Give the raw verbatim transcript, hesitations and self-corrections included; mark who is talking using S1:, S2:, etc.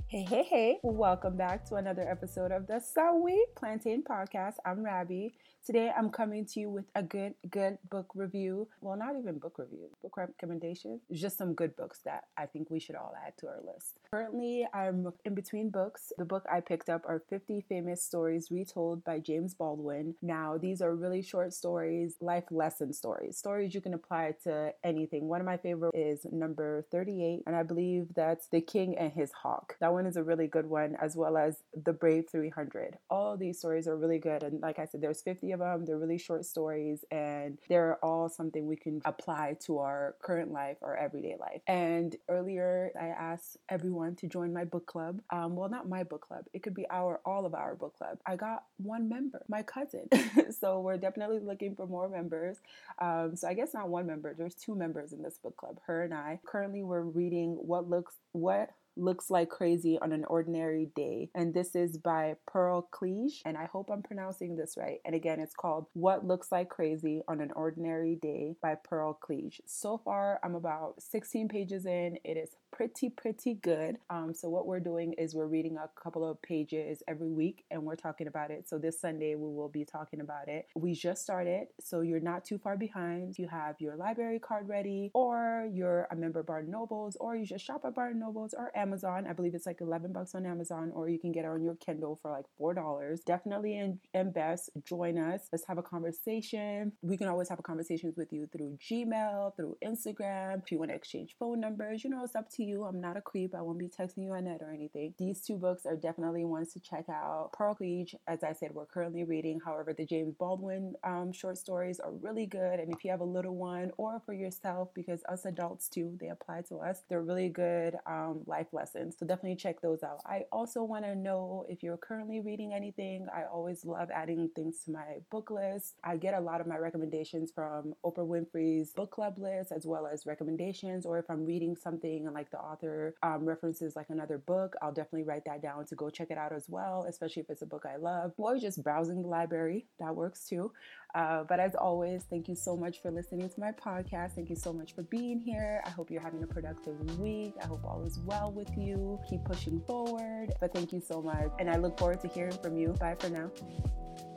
S1: Hey, hey, hey, welcome back to another episode of the Sawi Plantain Podcast. I'm Rabbi. Today I'm coming to you with a good, good book review. Well, not even book review, book recommendation. Just some good books that I think we should all add to our list. Currently, I'm in between books. The book I picked up are fifty Famous Stories Retold by James Baldwin. Now, these are really short stories, life lesson stories, stories you can apply to anything. One of my favorite is number thirty-eight, and I believe that's The King and His Hawk. That one is a really good one, as well as The Brave three hundred. All of these stories are really good, and like I said, there's fifty of them. They're really short stories, and they're all something we can apply to our current life or everyday life. And earlier, I asked everyone to join my book club. Um, well, not my book club. It could be our all of our book club. I got one member, my cousin. So we're definitely looking for more members. Um, so I guess not one member. There's two members in this book club. Her and I. Currently, we're reading what looks what. Looks Like Crazy on an Ordinary Day. And this is by Pearl Cleage. And I hope I'm pronouncing this right. And again, it's called What Looks Like Crazy on an Ordinary Day by Pearl Cleage. So far, I'm about sixteen pages in. It is pretty, pretty good. Um, so what we're doing is we're reading a couple of pages every week and we're talking about it. So this Sunday, we will be talking about it. We just started, so you're not too far behind. You have your library card ready, or you're a member of Barnes and Nobles, or you just shop at Barnes and Nobles or Amazon. Amazon. I believe it's like eleven bucks on Amazon, or you can get it on your Kindle for like four dollars. Definitely invest. Join us. Let's have a conversation. We can always have conversations with you through Gmail, through Instagram. If you want to exchange phone numbers, you know, it's up to you. I'm not a creep. I won't be texting you on net or anything. These two books are definitely ones to check out. Pearl Cleage, as I said, we're currently reading. However, the James Baldwin um, short stories are really good. And if you have a little one, or for yourself, because us adults too, they apply to us, they're really good um, life lessons. So definitely check those out. I also want to know if you're currently reading anything. I always love adding things to my book list. I get a lot of my recommendations from Oprah Winfrey's book club list, as well as recommendations, or if I'm reading something and like the author um, references like another book, I'll definitely write that down to go check it out as well, especially if it's a book I love, or just browsing the library. That works too. Uh, but as always, thank you so much for listening to my podcast. Thank you so much for being here. I hope you're having a productive week. I hope all is well with you. Keep pushing forward. But thank you so much. And I look forward to hearing from you. Bye for now.